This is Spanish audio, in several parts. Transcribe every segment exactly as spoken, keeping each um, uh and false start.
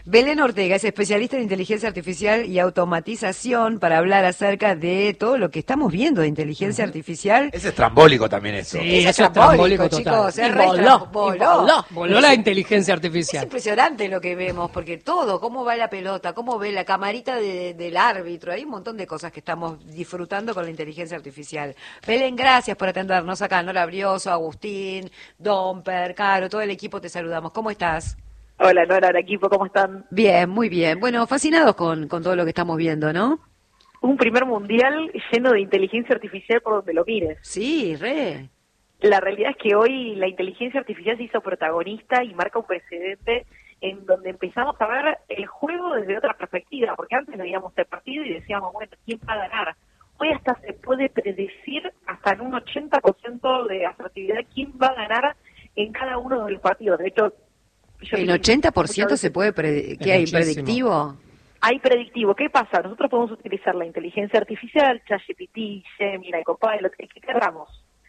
Belén Ortega es especialista en inteligencia artificial y automatización para hablar acerca de todo lo que estamos viendo de inteligencia uh-huh. artificial. Es estrambólico también eso. Sí, es eso es estrambólico, total. Chicos, es voló, voló. voló, voló la inteligencia artificial. Es impresionante lo que vemos, porque todo, cómo va la pelota, cómo ve la camarita de, del árbitro, hay un montón de cosas que estamos disfrutando con la inteligencia artificial. Belén, gracias por atendernos acá, Nora Brioso, Agustín, Domper, Caro, todo el equipo te saludamos. ¿Cómo estás? Hola Nora, el equipo, ¿cómo están? Bien, muy bien. Bueno, fascinados con, con todo lo que estamos viendo, ¿no? Un primer mundial lleno de inteligencia artificial por donde lo mires. Sí, re. La realidad es que hoy la inteligencia artificial se hizo protagonista y marca un precedente en donde empezamos a ver el juego desde otra perspectiva, porque antes veíamos el partido y decíamos, bueno, ¿quién va a ganar? Hoy hasta se puede predecir hasta en un ochenta por ciento de asertividad quién va a ganar en cada uno de los partidos. De hecho, Yo ¿El ochenta por ciento se puede, pre ¿qué hay, muchísimo. predictivo? Hay predictivo. ¿Qué pasa? Nosotros podemos utilizar la inteligencia artificial, ChatGPT, Gemini, Copilot, el que queramos.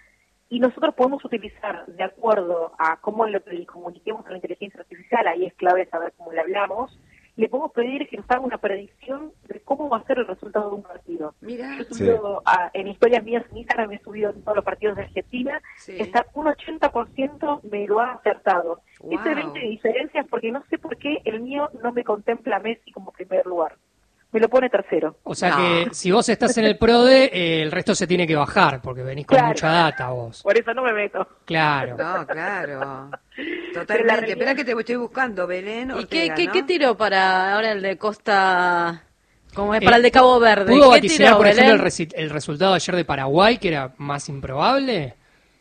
Y nosotros podemos utilizar, de acuerdo a cómo lo comuniquemos a la inteligencia artificial, ahí es clave saber cómo le hablamos, le podemos pedir que nos haga una predicción de cómo va a ser el resultado de un partido. Mira, Yo he subido sí. a, en historias mías en Instagram, he subido en todos los partidos de Argentina, sí. está un ochenta por ciento me lo ha acertado. Wow. Este veinte de diferencias porque no sé por qué el mío no me contempla a Messi como primer lugar. Me lo pone tercero. O sea no. que si vos estás en el PRODE, eh, el resto se tiene que bajar, porque venís con claro. mucha data vos. Por eso no me meto. Claro. No, claro. Totalmente. Realidad... Espera que te estoy buscando, Belén Ortega, ¿Y qué, qué, ¿no? qué tiró para ahora el de Costa... Como es para eh, el de Cabo Verde? ¿Pudo vaticinar, tiró, por Belén? ejemplo, el, resi- el resultado ayer de Paraguay, que era más improbable?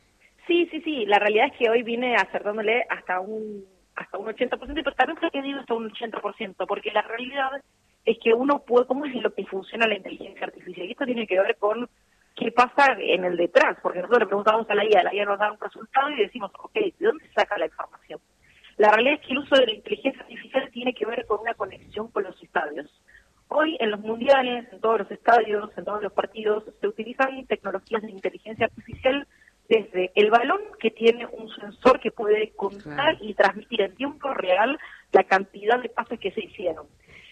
Sí, sí, sí. La realidad es que hoy vine acertándole hasta un hasta un ochenta por ciento, pero también creo que digo hasta un ochenta por ciento, porque la realidad es que uno puede, ¿cómo es lo que funciona la inteligencia artificial? Y esto tiene que ver con qué pasa en el detrás, porque nosotros le preguntamos a la I A, la I A nos da un resultado y decimos, ok, ¿de dónde saca la información? La realidad es que el uso de la inteligencia artificial tiene que ver con una conexión con los estadios. Hoy en los mundiales, en todos los estadios, en todos los partidos, se utilizan tecnologías de inteligencia artificial desde el balón, que tiene un sensor que puede contar y transmitir en tiempo real la cantidad de pases que se hicieron.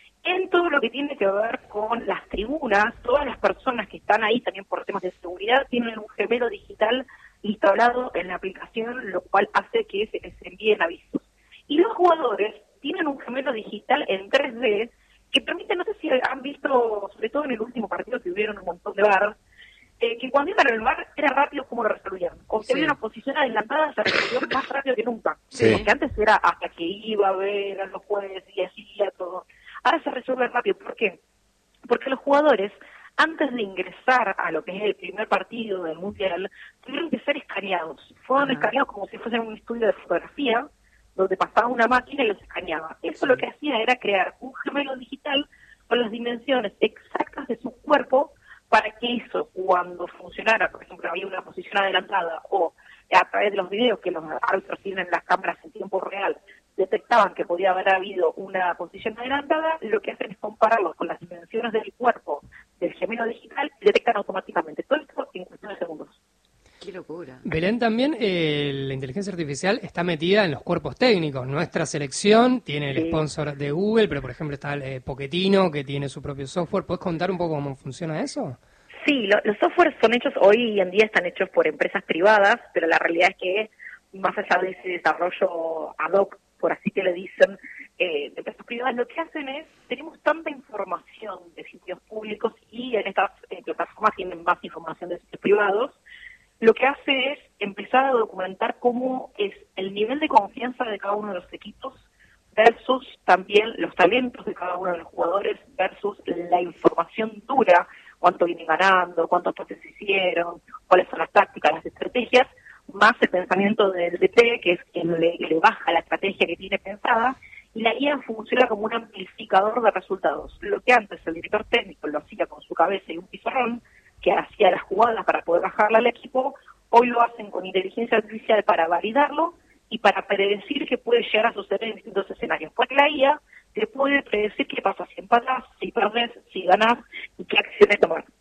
En todo lo que tiene que ver con las tribunas, todas las personas que están ahí también por temas de seguridad tienen un gemelo digital instalado en la aplicación, lo cual hace que se les envíen avisos. Y los jugadores tienen un gemelo digital en tres D que permite, no sé si han visto, sobre todo en el último partido que hubieron un montón de V A R, eh, que cuando iban al V A R era rápido como lo resolvían. O si había una posición adelantada, se resolvió más rápido que nunca. Sí. Porque antes era hasta que iba a ver a los jueces y hacía todo. Ahora se resuelve rápido. ¿Por qué? Porque los jugadores, antes de ingresar a lo que es el primer partido del Mundial, tuvieron que ser escaneados. Fueron uh-huh. escaneados como si fuesen un estudio de fotografía, donde pasaba una máquina y los escaneaba. Eso lo que hacía era crear un gemelo digital con las dimensiones exactas de su cuerpo para que eso, cuando funcionara, por ejemplo, había una posición adelantada o a través de los videos que los árbitros tienen en las cámaras en tiempo real, detectaban que podía haber habido una posición adelantada, lo que hacen es compararlo con las dimensiones del cuerpo del gemelo digital y detectan automáticamente. Todo esto en cuestión de segundos. ¡Qué locura! Belén, también eh, la inteligencia artificial está metida en los cuerpos técnicos. Nuestra selección tiene el sí. sponsor de Google, pero por ejemplo está el eh, Pochettino, que tiene su propio software. ¿Puedes contar un poco cómo funciona eso? Sí, lo, los softwares son hechos, hoy en día están hechos por empresas privadas, pero la realidad es que más allá de ese desarrollo ad hoc, por así que le dicen, eh, de empresas privadas, lo que hacen es, tenemos tanta información de sitios públicos y en estas eh, plataformas tienen más información de sitios privados, lo que hace es empezar a documentar cómo es el nivel de confianza de cada uno de los equipos versus también los talentos de cada uno de los jugadores versus la información dura, cuánto vienen ganando, cuántos pases hicieron, cuáles son las tácticas, las estrategias, más el pensamiento del D T, que es quien le, le baja la estrategia que tiene pensada, y la I A funciona como un amplificador de resultados. Lo que antes el director técnico lo hacía con su cabeza y un pizarrón, que hacía las jugadas para poder bajarla al equipo, hoy lo hacen con inteligencia artificial para validarlo y para predecir qué puede llegar a suceder en distintos escenarios. Porque la I A te puede predecir qué pasa si empatas, si perdes, si ganas y qué acciones tomar.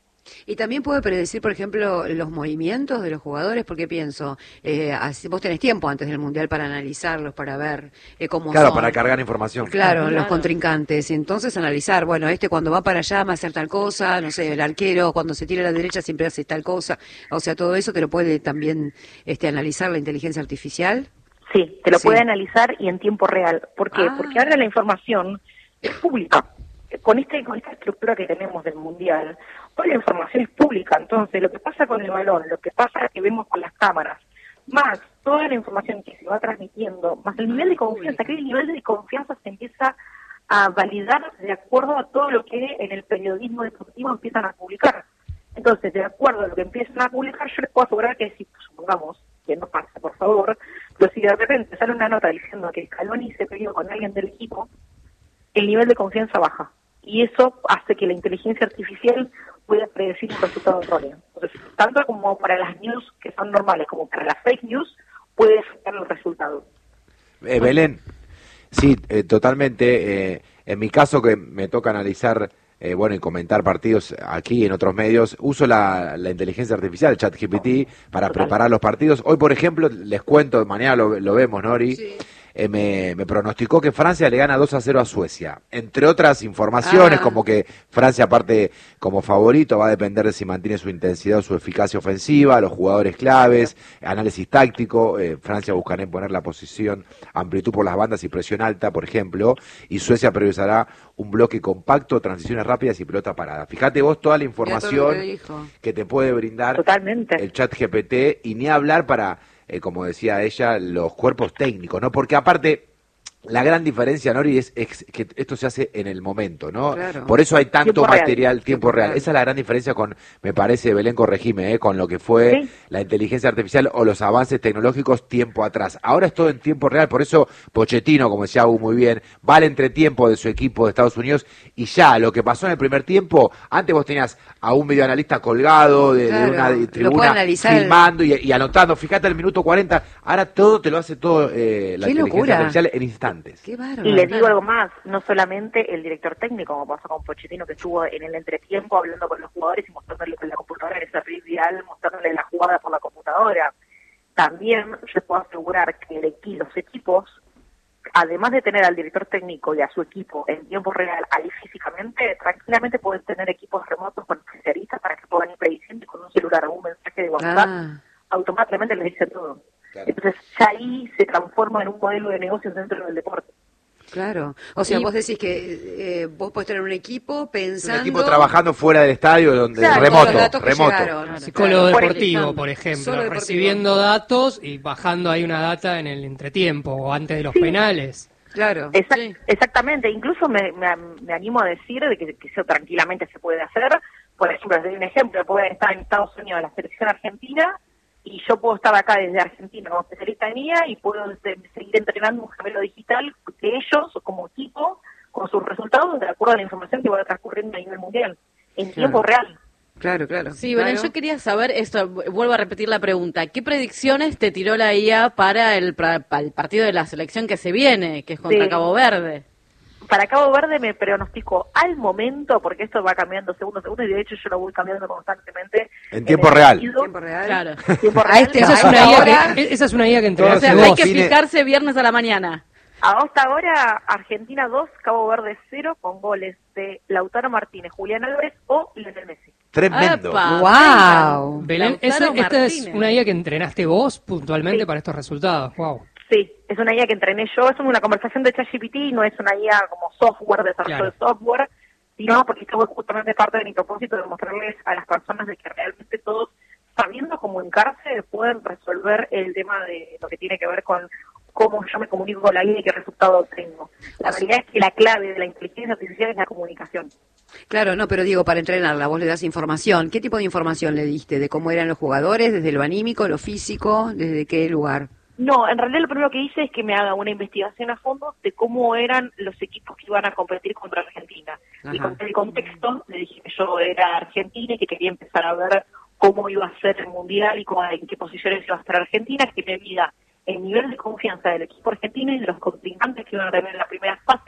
Y también puede predecir, por ejemplo, los movimientos de los jugadores, porque pienso, eh, así, vos tenés tiempo antes del Mundial para analizarlos, para ver eh, cómo Claro, son. para cargar información. Claro, Claro. los contrincantes. Y entonces analizar, bueno, este cuando va para allá va a hacer tal cosa, no sé, el arquero cuando se tira a la derecha siempre hace tal cosa. O sea, todo eso te lo puede también este, analizar la inteligencia artificial. Sí, te lo Sí. puede analizar y en tiempo real. ¿Por qué? Ah. Porque ahora la información es pública. Con este con esta estructura que tenemos del Mundial, toda la información es pública. Entonces, lo que pasa con el balón, lo que pasa que vemos con las cámaras, más toda la información que se va transmitiendo, más el nivel de confianza, que el nivel de confianza se empieza a validar de acuerdo a todo lo que en el periodismo deportivo empiezan a publicar. Entonces, de acuerdo a lo que empiezan a publicar, yo les puedo asegurar que si supongamos que no pasa, por favor, pero si de repente sale una nota diciendo que Scaloni se peleó con alguien del equipo, el nivel de confianza baja. Y eso hace que la inteligencia artificial pueda predecir un resultado erróneo. Entonces, tanto como para las news que son normales, como para las fake news, puede afectar el resultado. Eh, Belén, sí, eh, totalmente. Eh, en mi caso, que me toca analizar eh, bueno, y comentar partidos aquí en otros medios, uso la, la inteligencia artificial, ChatGPT, para Total. preparar los partidos. Hoy, por ejemplo, les cuento, mañana lo, lo vemos, Nori, Sí. eh, me, me pronosticó que Francia le gana dos a cero a Suecia. Entre otras informaciones, Ah. como que Francia, aparte, como favorito, va a depender de si mantiene su intensidad o su eficacia ofensiva, los jugadores claves, análisis táctico. eh, Francia buscará imponer la posición, amplitud por las bandas y presión alta, por ejemplo, y Suecia priorizará un bloque compacto, transiciones rápidas y pelota parada. Fíjate vos toda la Mira todo lo información que dijo. que te puede brindar Totalmente. el chat G P T, y ni hablar para, eh, como decía ella, los cuerpos técnicos, ¿no? Porque aparte, la gran diferencia, Nori, es, es que esto se hace en el momento, ¿no? Claro. Por eso hay tanto Tiempo real. material, tiempo, Tiempo real. real. Esa es la gran diferencia con, me parece, Belén, corregime, ¿eh? Con lo que fue Sí. la inteligencia artificial o los avances tecnológicos tiempo atrás. Ahora es todo en tiempo real, por eso Pochettino, como decía Hugo muy bien, va al entretiempo de su equipo de Estados Unidos, y ya lo que pasó en el primer tiempo, antes vos tenías a un videoanalista colgado de, de Claro, una lo puede tribuna analizar el- filmando y, y anotando, fíjate el minuto cuarenta, ahora todo te lo hace todo eh, la ¡Qué inteligencia locura! artificial en instantes. Qué bárbaro. Y les digo algo más, no solamente el director técnico, como pasó con Pochettino, que estuvo en el entretiempo hablando con los jugadores y mostrándoles con la computadora en ese reel viral, mostrándoles la jugada por la computadora. También yo puedo asegurar que el equi- los equipos, además de tener al director técnico y a su equipo en tiempo real ahí físicamente, tranquilamente pueden tener equipos remotos con especialistas para que puedan ir prediciendo y con un celular o un mensaje de WhatsApp, Ah, automáticamente les dice todo. Claro. Entonces ya ahí se transforma en un modelo de negocios dentro del deporte. claro. O sea, Y- vos decís que eh, vos podés tener un equipo Un pensando... equipo trabajando fuera del estadio, donde Claro, remoto, con los datos que remoto. llegaron. Claro. Psicólogo Por deportivo, ejemplo. por ejemplo, Solo deportivo. recibiendo datos y bajando ahí una data en el entretiempo o antes de los penales. Claro. Exact- Sí. Exactamente, incluso me, me, me animo a decir de que, que eso tranquilamente se puede hacer. Por ejemplo, les doy un ejemplo, pueden estar en Estados Unidos la selección argentina y yo puedo estar acá desde Argentina como especialista en I A y puedo se- seguir entrenando un gemelo digital de ellos como equipo con sus resultados de acuerdo a la información que va transcurriendo a nivel mundial en Claro. tiempo real. Claro, claro. Sí, Belén, Claro. yo quería saber esto, vuelvo a repetir la pregunta. ¿Qué predicciones te tiró la I A para el, pra- para el partido de la selección que se viene, que es contra Sí. Cabo Verde? Para Cabo Verde me pronostico al momento, porque esto va cambiando segundo a segundo, y de hecho yo lo voy cambiando constantemente. En tiempo el real. partido, Tiempo real. Claro. tiempo A real. este- Esa es a una esta I A hora- que, esa es una I A que O entrenaste sea, Todos hay vos. que Cine- fijarse viernes a la mañana. Hasta ahora, Argentina dos, Cabo Verde cero, con goles de Lautaro Martínez, Julián Álvarez o Lionel Messi. Tremendo. ¡Apa! Wow. Belén, Lautaro esa- esta es Martínez. una I A que entrenaste vos puntualmente Sí. para estos resultados. Wow. Sí, es una I A que entrené yo, es una conversación de ChatGPT, no es una I A como software, desarrollo Claro. de software, sino porque esto fue justamente parte de mi propósito de mostrarles a las personas de que realmente todos, sabiendo comunicarse, pueden resolver el tema de lo que tiene que ver con cómo yo me comunico con la I A y qué resultado obtengo. La realidad es que la clave de la inteligencia artificial es la comunicación. Claro, no, pero digo, para entrenarla, vos le das información. ¿Qué tipo de información le diste? ¿De cómo eran los jugadores? ¿Desde lo anímico, lo físico? ¿Desde qué lugar? No, en realidad lo primero que hice es que me haga una investigación a fondo de cómo eran los equipos que iban a competir contra Argentina. Y Ajá. con el contexto le dije que yo era argentina y que quería empezar a ver cómo iba a ser el Mundial y cómo, en qué posiciones iba a estar Argentina, que me mida el nivel de confianza del equipo argentino y de los contrincantes que iban a tener en la primera fase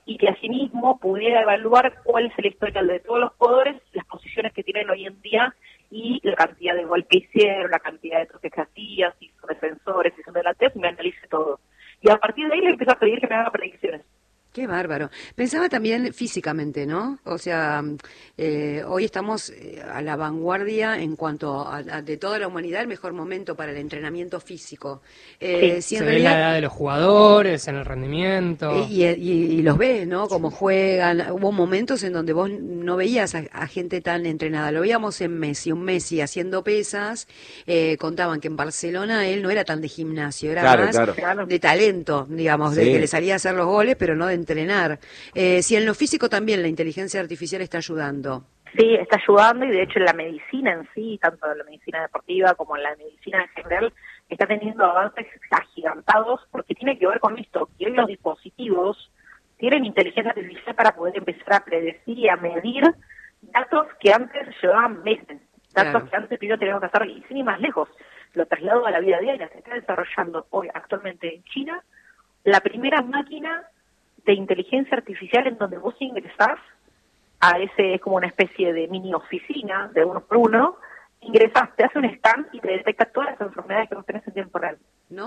y que asimismo pudiera evaluar cuál es el historial de todos los jugadores, las posiciones que tienen hoy en día y la cantidad de golpes que hicieron, la cantidad de toques que hacían, si son defensores, si son delanteros, y me analice todo. Y a partir de ahí le empiezo a pedir que me haga predicciones. Qué bárbaro. Pensaba también físicamente, ¿no? O sea, eh, hoy estamos a la vanguardia en cuanto a, a de toda la humanidad, el mejor momento para el entrenamiento físico. Eh, Sí, si en se ve realidad, la edad de los jugadores, en el rendimiento. Y, y, y los ves, ¿no? Cómo juegan. Hubo momentos en donde vos no veías a, a gente tan entrenada. Lo veíamos en Messi, un Messi haciendo pesas. Eh, contaban que en Barcelona él no era tan de gimnasio, era Claro, más claro. de talento, digamos, de Sí. que le salía a hacer los goles, pero no de entrenar. Eh, si en lo físico también la inteligencia artificial está ayudando. Sí, está ayudando y de hecho en la medicina en sí, tanto en la medicina deportiva como en la medicina en general, está teniendo avances agigantados porque tiene que ver con esto, que hoy los dispositivos tienen inteligencia artificial para poder empezar a predecir y a medir datos que antes llevaban meses, datos Claro. que antes primero teníamos que hacer, y sin ir más lejos, lo traslado a la vida diaria, se está desarrollando hoy actualmente en China la primera máquina de inteligencia artificial en donde vos ingresás a ese, es como una especie de mini oficina de uno por uno, ingresás, te hace un scan y te detecta todas las enfermedades que vos tenés en tiempo real.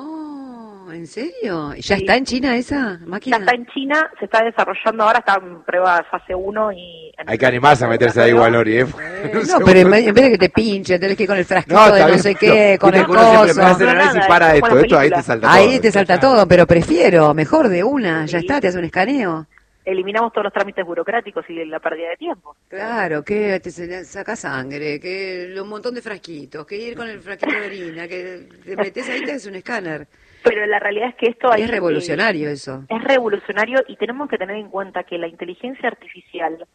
No, ¿en serio? ¿Ya Sí. está en China esa Ya máquina? está en China, se está desarrollando ahora, está en prueba fase uno y... Hay que animarse a meterse ahí igual, Ori, ¿eh? No, pero en vez, en vez de que te pinche, tenés que ir con el frasquito No, de está no bien, sé pero qué, con viste el que uno siempre coso. me hace el No, análisis nada, para es esto, como la esto ahí te película. salta todo. Ahí te salta todo, pero prefiero, mejor de una, ya está, te hace un escaneo. Eliminamos todos los trámites burocráticos y la pérdida de tiempo. Claro, que te se- saca sangre, que un montón de frasquitos, que ir con el frasquito de orina, que te metes ahí, te hace un escáner. Pero la realidad es que esto... Y hay, es revolucionario eso. Es revolucionario y tenemos que tener en cuenta que la inteligencia artificial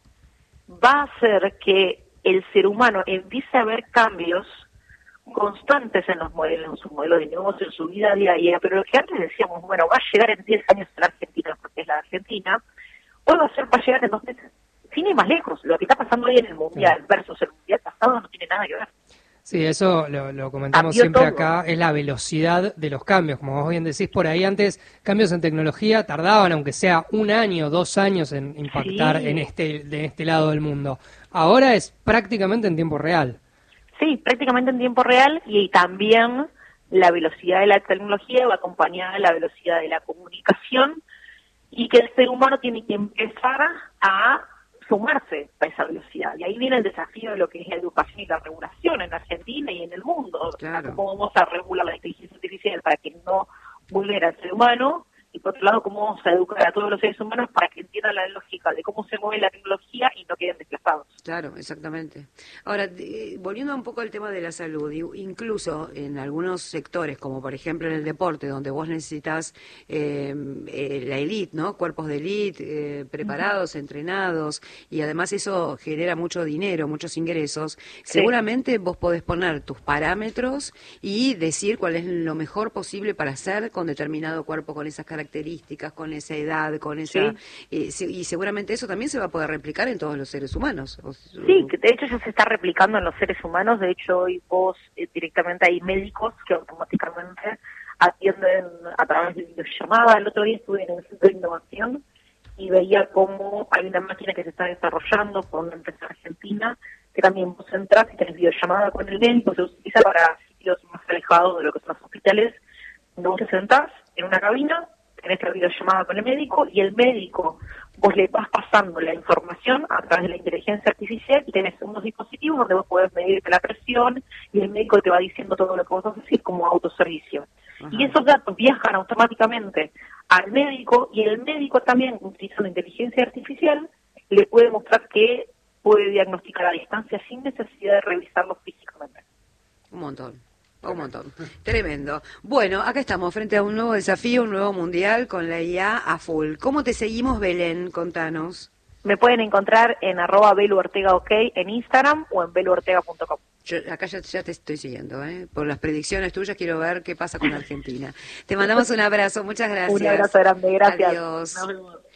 va a hacer que el ser humano empiece a ver cambios constantes en los modelos, en sus modelos de negocio, en su vida diaria, pero lo que antes decíamos, bueno, va a llegar en diez años a la Argentina, porque es la Argentina, hoy va a ser para llegar en dos meses. Sin ir más lejos, lo que está pasando hoy en el Mundial versus el Mundial pasado no tiene nada que ver. Sí, eso lo, lo comentamos Cambió siempre todo. acá, es la velocidad de los cambios. Como vos bien decís, por ahí antes cambios en tecnología tardaban, aunque sea un año, dos años en impactar Sí. en este de este lado del mundo. Ahora es prácticamente en tiempo real. Sí, prácticamente en tiempo real y, y también la velocidad de la tecnología va acompañada de la velocidad de la comunicación y que el ser humano tiene que empezar a sumarse a esa velocidad. Y ahí viene el desafío de lo que es la educación y la regulación en Argentina y en el mundo. Claro. Cómo vamos a regular la inteligencia artificial para que no vulnere al ser humano y por otro lado cómo vamos a educar a todos los seres humanos para que entiendan la lógica de cómo se mueve la tecnología y no queden desplazados. Claro, exactamente. Ahora, de- volviendo un poco al tema de la salud, i- incluso en algunos sectores, como por ejemplo en el deporte, donde vos necesitas eh, eh, la elite, ¿no? Cuerpos de elite, eh, preparados, entrenados, y además eso genera mucho dinero, muchos ingresos, Sí. seguramente vos podés poner tus parámetros y decir cuál es lo mejor posible para hacer con determinado cuerpo, con esas características, con esa edad, con esa... Sí. eh, se- y seguramente eso también se va a poder replicar en todos los seres humanos. O- Sí, que de hecho ya se está replicando en los seres humanos. De hecho, hoy vos eh, directamente hay médicos que automáticamente atienden a través de videollamada. El otro día estuve en el Centro de Innovación y veía cómo hay una máquina que se está desarrollando por una empresa argentina que también vos entras y tenés videollamada con el médico. Se utiliza para sitios más alejados de lo que son los hospitales. Donde vos te sentás en una cabina, tenés la videollamada con el médico y el médico, vos le vas pasando la información a través de la inteligencia artificial y tenés unos dispositivos donde vos podés medirte la presión y el médico te va diciendo todo lo que vos vas a decir como autoservicio. Ajá. Y esos datos viajan automáticamente al médico y el médico también, utilizando inteligencia artificial, le puede mostrar que puede diagnosticar a distancia sin necesidad de revisarlo físicamente. Un montón. Un montón. Tremendo. Bueno, acá estamos frente a un nuevo desafío, un nuevo mundial con la I A a full. ¿Cómo te seguimos, Belén? Contanos. Me pueden encontrar en arroba Belu Ortega OK en Instagram o en belu ortega punto com. Yo acá ya, ya te estoy siguiendo, ¿eh? Por las predicciones tuyas quiero ver qué pasa con Argentina. Te mandamos un abrazo. Muchas gracias. Un abrazo grande, gracias. Adiós. Nos vemos.